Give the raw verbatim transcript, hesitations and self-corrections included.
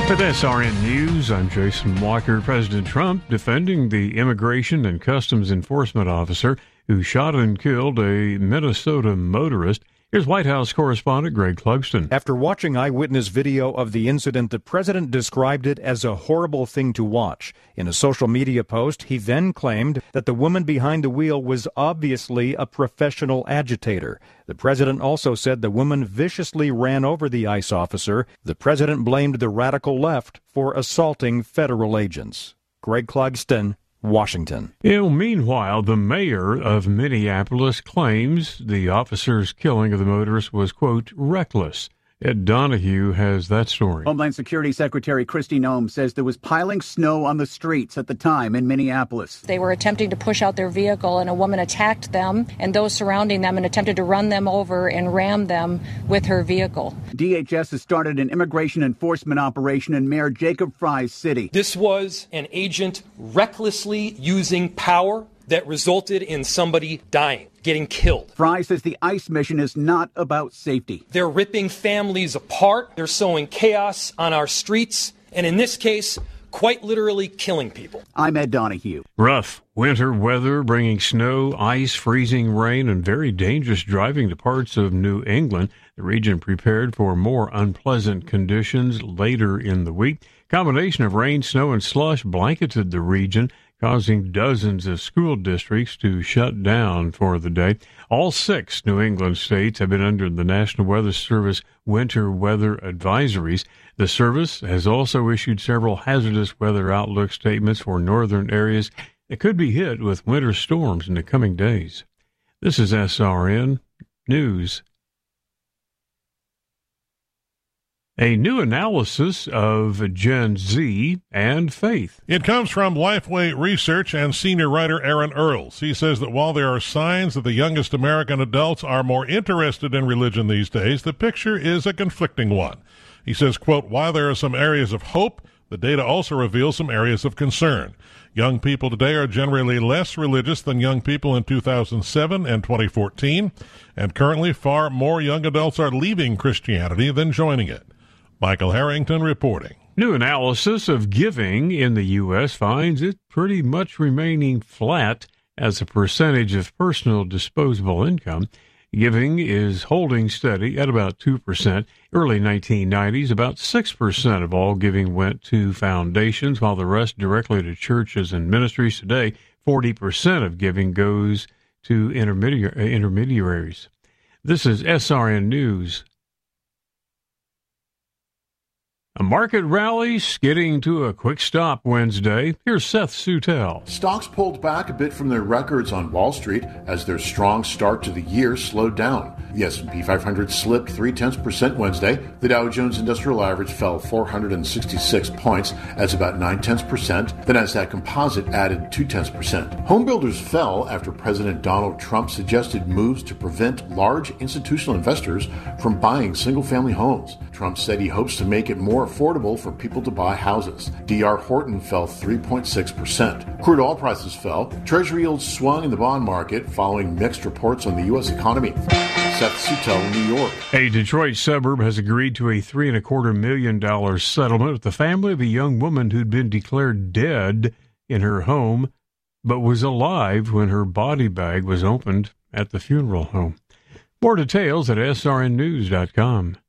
With S R N News, I'm Jason Walker. President Trump defending the Immigration and Customs Enforcement officer who shot and killed a Minnesota motorist. Here's White House correspondent Greg Clugston. After watching eyewitness video of the incident, the president described it as a horrible thing to watch. In a social media post, he then claimed that the woman behind the wheel was obviously a professional agitator. The president also said the woman viciously ran over the ICE officer. The president blamed the radical left for assaulting federal agents. Greg Clugston, Washington. You know, meanwhile, the mayor of Minneapolis claims the officer's killing of the motorist was, quote, reckless. Ed Donahue has that story. Homeland Security Secretary Kristi Noem says there was piling snow on the streets at the time in Minneapolis. They were attempting to push out their vehicle, and a woman attacked them and those surrounding them and attempted to run them over and ram them with her vehicle. D H S has started an immigration enforcement operation in Mayor Jacob Frey's city. This was an agent recklessly using power that resulted in somebody dying, getting killed. Frey says the ICE mission is not about safety. They're ripping families apart. They're sowing chaos on our streets. And in this case, quite literally killing people. I'm Ed Donahue. Rough winter weather bringing snow, ice, freezing rain, and very dangerous driving to parts of New England. The region prepared for more unpleasant conditions later in the week. Combination of rain, snow, and slush blanketed the region, causing dozens of school districts to shut down for the day. All six New England states have been under the National Weather Service winter weather advisories. The service has also issued several hazardous weather outlook statements for northern areas that could be hit with winter storms in the coming days. This is S R N News. A new analysis of Gen Z and faith. It comes from Lifeway Research and senior writer Aaron Earls. He says that while there are signs that the youngest American adults are more interested in religion these days, the picture is a conflicting one. He says, quote, while there are some areas of hope, the data also reveals some areas of concern. Young people today are generally less religious than young people in two thousand seven and twenty fourteen, and currently far more young adults are leaving Christianity than joining it. Michael Harrington reporting. New analysis of giving in the U S finds it pretty much remaining flat as a percentage of personal disposable income. Giving is holding steady at about two percent. Early nineteen nineties, about six percent of all giving went to foundations, while the rest directly to churches and ministries. Today, forty percent of giving goes to intermediar- intermediaries. This is S R N News. A market rally skidding to a quick stop Wednesday. Here's Seth Sutel. Stocks pulled back a bit from their records on Wall Street as their strong start to the year slowed down. The S and P five hundred slipped three-tenths percent Wednesday. The Dow Jones Industrial Average fell four hundred sixty-six points, as about nine-tenths percent. The Nasdaq Composite added two-tenths percent. Home builders fell after President Donald Trump suggested moves to prevent large institutional investors from buying single-family homes. Trump said he hopes to make it more affordable for people to buy houses. D R Horton fell three point six percent. Crude oil prices fell. Treasury yields swung in the bond market following mixed reports on the U S economy. Seth Sutel, New York. A Detroit suburb has agreed to a three and a quarter million dollar settlement with the family of a young woman who'd been declared dead in her home, but was alive when her body bag was opened at the funeral home. More details at S R N news dot com.